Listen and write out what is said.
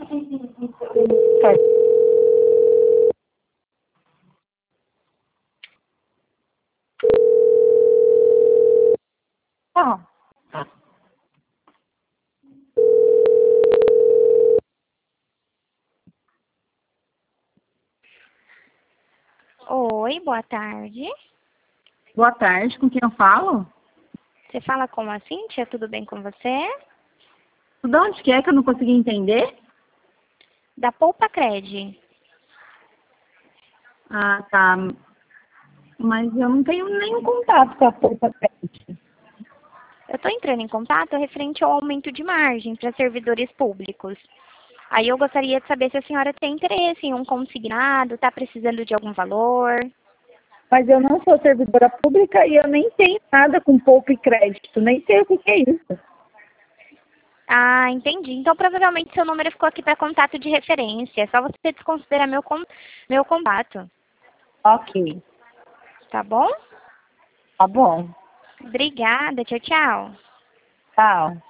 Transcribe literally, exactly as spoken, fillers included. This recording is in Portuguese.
Tá. Oi, boa tarde. Boa tarde, com quem eu falo? Você fala com a Cíntia, tudo bem com você? De onde que é que eu não consegui entender? Da Poupa Cred. Ah, tá. Mas eu não tenho nenhum contato com a Poupa Cred. Eu estou entrando em contato referente ao aumento de margem para servidores públicos. Aí eu gostaria de saber se a senhora tem interesse em um consignado, está precisando de algum valor. Mas eu não sou servidora pública e eu nem tenho nada com Poupa e Crédito. Nem sei o que que é isso. Ah, entendi. Então provavelmente seu número ficou aqui para contato de referência. É só você desconsiderar meu, con meu contato. Ok. Tá bom? Tá bom. Obrigada. Tchau, tchau. Tchau.